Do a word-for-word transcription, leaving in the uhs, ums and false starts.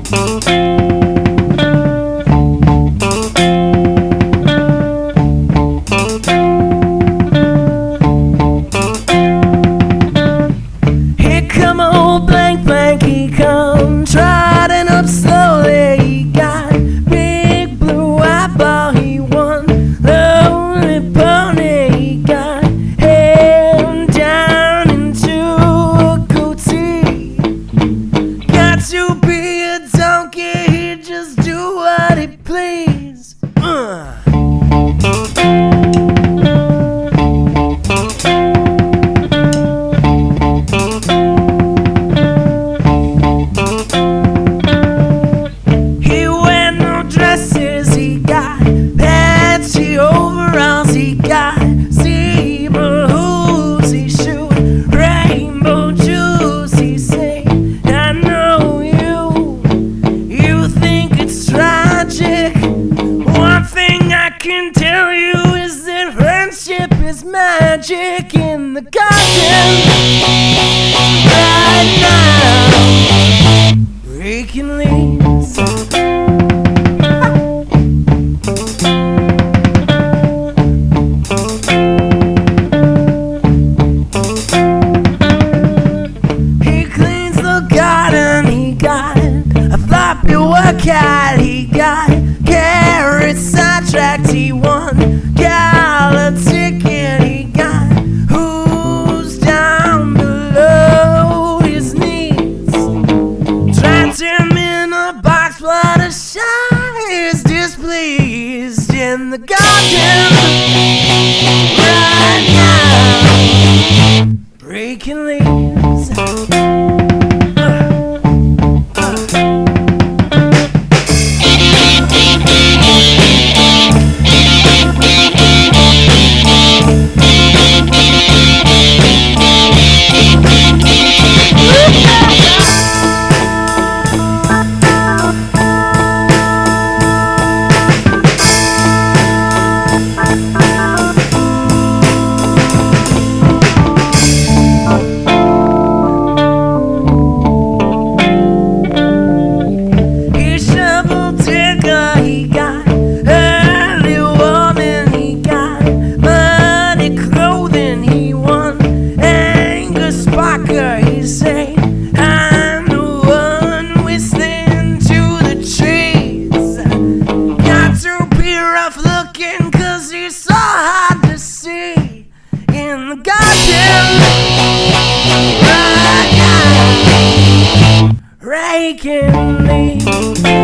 Here come old blank blank, he come trotting up slowly. He got big blue eyeball, he won lonely pony. He got him down into a goatee. Got to be a donkey, he just do what he please. Uh. He wear no dresses, he got patchy overalls, he got zebra hooves, he shoot rainbow juice. He say, I know you, you think it's tragic. One thing I can tell you is that friendship is magic in the garden right now, breaking leaves. He cleans the garden, he got a floppy workout, he got carrots sidetracked, he won gala ticket, he got who's down below his knees. Trapped him in a box, but a shy is displeased in the garden right now, breaking leaves. He got early warming, he got muddy clothing, he won anger sparker. He say, I'm the one whistling to the trees. Got to be rough looking, cause he's so hard to see in the garden right now, raking leaves.